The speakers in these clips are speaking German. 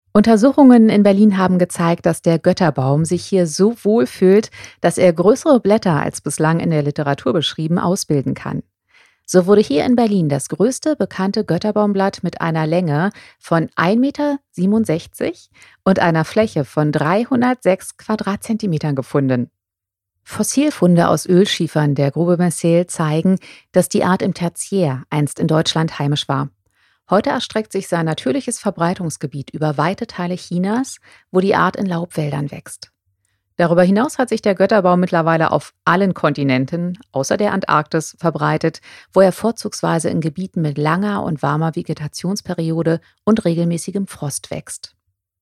Untersuchungen in Berlin haben gezeigt, dass der Götterbaum sich hier so wohl fühlt, dass er größere Blätter als bislang in der Literatur beschrieben ausbilden kann. So wurde hier in Berlin das größte bekannte Götterbaumblatt mit einer Länge von 1,67 Meter und einer Fläche von 306 Quadratzentimetern gefunden. Fossilfunde aus Ölschiefern der Grube Messel zeigen, dass die Art im Tertiär einst in Deutschland heimisch war. Heute erstreckt sich sein natürliches Verbreitungsgebiet über weite Teile Chinas, wo die Art in Laubwäldern wächst. Darüber hinaus hat sich der Götterbaum mittlerweile auf allen Kontinenten, außer der Antarktis, verbreitet, wo er vorzugsweise in Gebieten mit langer und warmer Vegetationsperiode und regelmäßigem Frost wächst.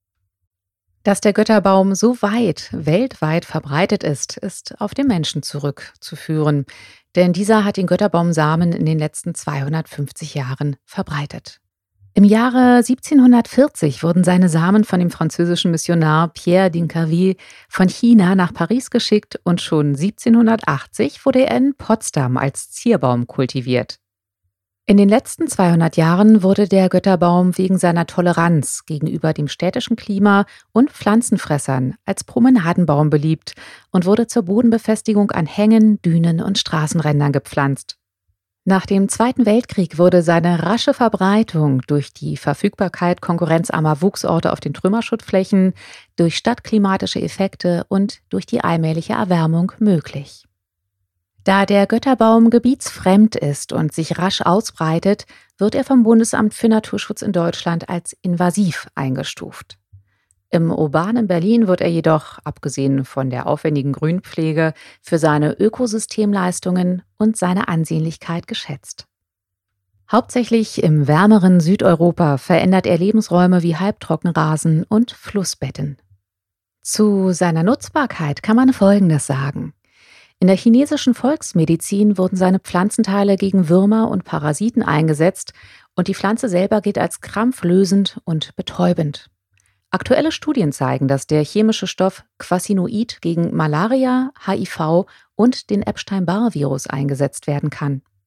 Dass der Götterbaum so weltweit verbreitet ist auf den Menschen zurückzuführen. Denn dieser hat den Götterbaumsamen in den letzten 250 Jahren verbreitet. Im Jahre 1740 wurden seine Samen von dem französischen Missionar Pierre d'Incarville von China nach Paris geschickt und schon 1780 wurde er in Potsdam als Zierbaum kultiviert. In den letzten 200 Jahren wurde der Götterbaum wegen seiner Toleranz gegenüber dem städtischen Klima und Pflanzenfressern als Promenadenbaum beliebt und wurde zur Bodenbefestigung an Hängen, Dünen und Straßenrändern gepflanzt. Nach dem Zweiten Weltkrieg wurde seine rasche Verbreitung durch die Verfügbarkeit konkurrenzarmer Wuchsorte auf den Trümmerschuttflächen, durch stadtklimatische Effekte und durch die allmähliche Erwärmung möglich. Da der Götterbaum gebietsfremd ist und sich rasch ausbreitet, wird er vom Bundesamt für Naturschutz in Deutschland als invasiv eingestuft. Im urbanen Berlin wird er jedoch, abgesehen von der aufwendigen Grünpflege, für seine Ökosystemleistungen und seine Ansehnlichkeit geschätzt. Hauptsächlich im wärmeren Südeuropa verändert er Lebensräume wie Halbtrockenrasen und Flussbetten. Zu seiner Nutzbarkeit kann man Folgendes sagen. In der chinesischen Volksmedizin wurden seine Pflanzenteile gegen Würmer und Parasiten eingesetzt und die Pflanze selber gilt als krampflösend und betäubend. Aktuelle Studien zeigen, dass der chemische Stoff Quasinoid gegen Malaria, HIV und den Epstein-Barr-Virus eingesetzt werden kann.